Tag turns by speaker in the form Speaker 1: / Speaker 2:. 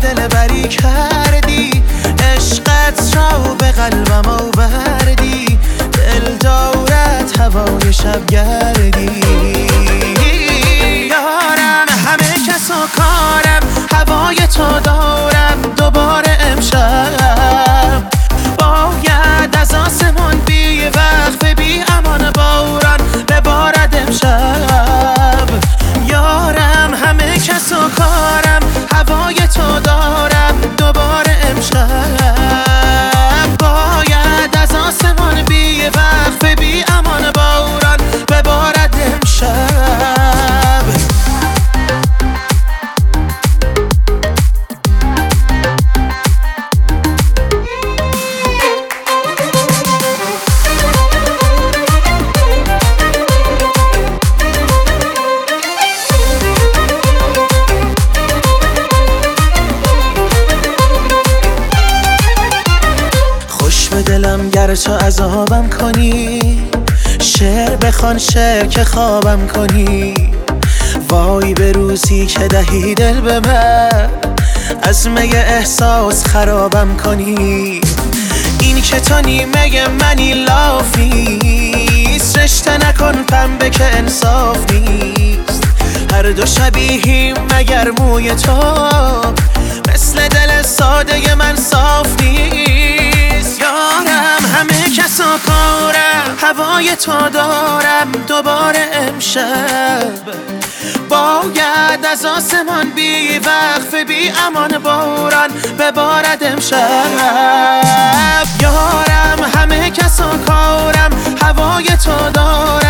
Speaker 1: دل بری کردی، عشقت را به قلبم آوردی، دل دارد هوای شب گردی. یارم همه کس و کارم، هوای تو دارم دوباره امشب. باید از آسمان بی وقف بی امان باران ببارد امشب. یارم همه کس و کارم، هوای تو دارم دوباره امشب. باید از آسمان بی وقف بی امان باران ببارد امشب. به دلم گر تو عذابم کنی، شعر بخوان شعر که خوابم کنی. وای به روزی که دهی دل به من، از می احساس خرابم کنی. این که تو نیمه منی لاف نیست، رشته نکن پنبه که انصاف نیست. هر دو شبیهیم مگر موی تو، مثل دل ساده من صاف نیست. یارم همه کس و کارم، هوای تو دارم دوباره امشب. باید از آسمان بی وقف بی امان باران ببارد امشب. یارم همه کس و کارم، هوای تو دارم